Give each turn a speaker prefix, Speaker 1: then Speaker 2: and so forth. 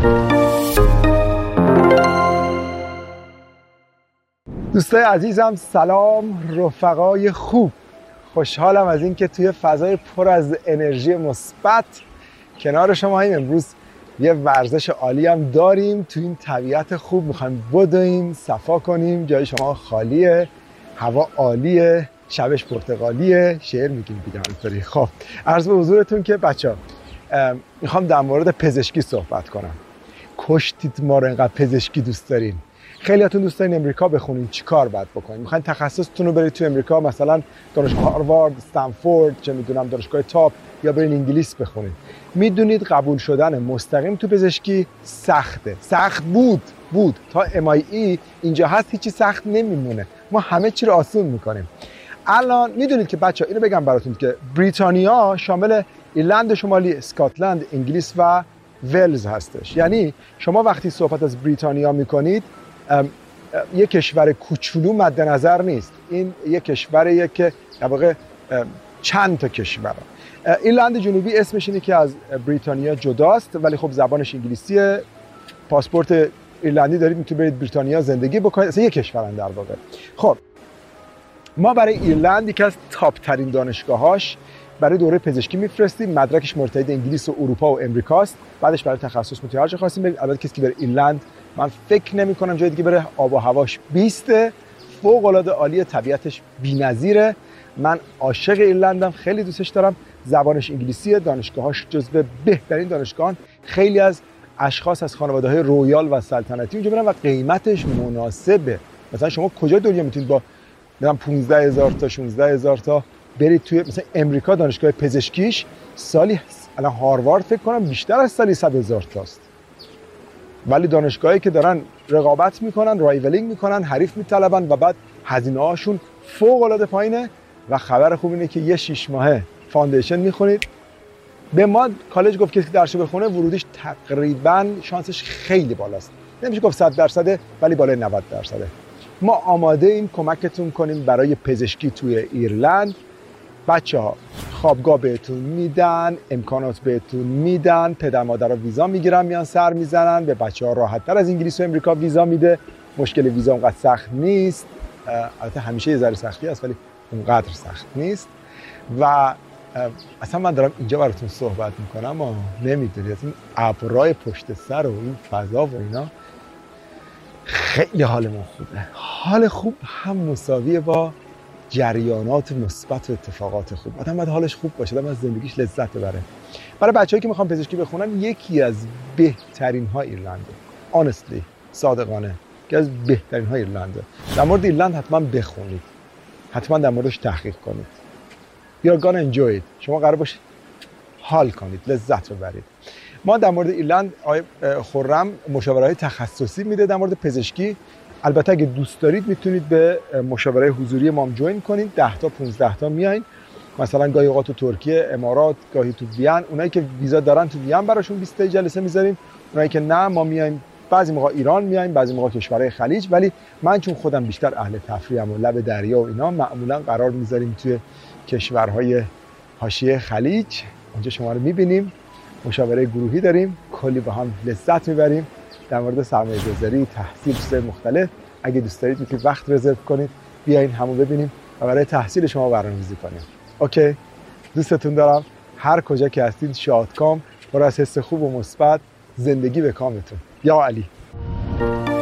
Speaker 1: دوستای عزیزم سلام، رفقای خوب. خوشحالم از اینکه توی فضای پر از انرژی مثبت کنار شماییم. امروز یه ورزش عالی هم داریم، تو این طبیعت خوب میخوایم بدویم، صفا کنیم. جای شما خالیه، هوا عالیه، شبش پرتقالیه، شعر میگیم دیگه همینطوری. خب عرض به حضورتون که بچه‌ها میخوام در مورد پزشکی صحبت کنم. کشتید ما رو اینقدر پزشکی دوست دارین. خیلیاتون دوست دارین امریکا بخونین، چیکار باید بکنین؟ میخواین تخصصتون رو برید تو امریکا، مثلا دانشگاه هاروارد، استنفورد، چه میدونم دانشگاه تاپ، یا برین انگلیس بخونین. میدونید قبول شدن مستقیم تو پزشکی سخته. سخت بود تا MIE اینجا هست، هیچی سخت نمیمونه. ما همه چی رو آسون میکنیم. الان میدونید که بچه‌ها اینو بگم براتون که بریتانیا شامل ایرلند شمالی، اسکاتلند، انگلیس و ولز هستش. یعنی شما وقتی صحبت از بریتانیا میکنید یک کشور کوچولو مد نظر نیست. این یک کشوریه که در واقع چند تا کشور. ایرلند جنوبی اسمش اینه که از بریتانیا جداست، ولی خب زبانش انگلیسیه. پاسپورت ایرلندی دارید، میتونید برید بریتانیا زندگی بکنید. اصلا یک کشورن در واقع. خب ما برای ایرلند یکی از تاپ ترین دانشگاهاش برای دوره پزشکی میفرستیم. مدرکش مرتبط انگلیس و اروپا و امریکاست. بعدش برای تخصص میتونید هر جا خواستین برید. البته کسی که بره ایرلند من فکر نمی کنم جای دیگه بره. آب و هواش بیسته، فوق العاده عالیه، طبیعتش بی‌نظیره. من عاشق ایرلندم، خیلی دوستش دارم. زبانش انگلیسیه، دانشگاهاش جزو بهترین دانشگاهان. خیلی از اشخاص از خانواده‌های رویال و سلطنتی اونجا میرن و قیمتش مناسبه. مثلا شما کجا دنیا میتونید با 15000 تا 16000 تا برید توی مثلا امریکا دانشگاه پزشکیش سالی، الان هاروارد فکر کنم بیشتر از سالی 100000 تاست. ولی دانشگاهایی که دارن رقابت میکنن، رایولینگ میکنن، حریف میطلبن و بعد هزینه هاشون فوق العاده پایینه. و خبر خوب اینه که یه 6 ماهه فاندیشن میخونید. به ما کالج گفت کسی که درسو بخونه ورودیش تقریبا شانسش خیلی بالاست. نمیشه گفت 100%، ولی بالای 90%. ما آماده ایم کمکتون کنیم برای پزشکی توی ایرلند. بچه‌ها خوابگاه بهتون میدن، امکانات بهتون میدن، پدر مادرها ویزا میگیرن میان سر میزنن. به بچه‌ها راحت‌تر از انگلیس و امریکا ویزا میده. مشکل ویزا اونقدر سخت نیست. البته همیشه یه ذره سختی هست ولی اونقدر سخت نیست. و اصلا من دارم اینجا براتون صحبت میکنم و نمیدونید این ابرای پشت سر و این فضا و اینا خیلی حال ما خوبه. حال خوب هم مساویه با جریانات مثبت و اتفاقات خوب. آدم باید حالش خوب باشه، آدم از زندگیش لذت ببره. برای بچه‌هایی که میخوان پزشکی بخونن یکی از بهترین ها ایرلنده. honestly، صادقانه یکی از بهترین ها ایرلنده. در مورد ایرلند حتما بخونید، حتما در موردش تحقیق کنید. You're gonna enjoy it. شما قرار باشه حال کنید، لذت ببرید. ما در مورد ایرلند آقای خرم مشاوره‌های تخصصی میده در مورد پزشکی. البته اگه دوست دارید میتونید به مشاوره حضوری ما هم جوین کنید. 10 تا 15 تا میایین. مثلا گاهی اوقات تو ترکیه، امارات، گاهی تو وین. اونایی که ویزا دارن تو وین براشون 20 تا جلسه میذاریم. اونایی که نه ما میایم، بعضی موقع ایران میایم، بعضی موقع کشورهای خلیج. ولی من چون خودم بیشتر اهل تفریحم و لب دریا و اینا، معمولا قرار میذاریم توی کشورهای حاشیه خلیج. اونجا شما رو میبینیم، مشاوره گروهی داریم، کلی با هم لذت میبریم در مورد سرمایه‌گذاری، تحصیل، چیزهای مختلف. اگه دوست دارید میتونید وقت رزرو کنید، بیاین همو ببینیم و برای تحصیل شما برنامه‌ریزی کنیم. اوکی، دوستتون دارم. هر کجا که هستید شادکام، پر از حس خوب و مثبت. زندگی به کامتون. یا علی.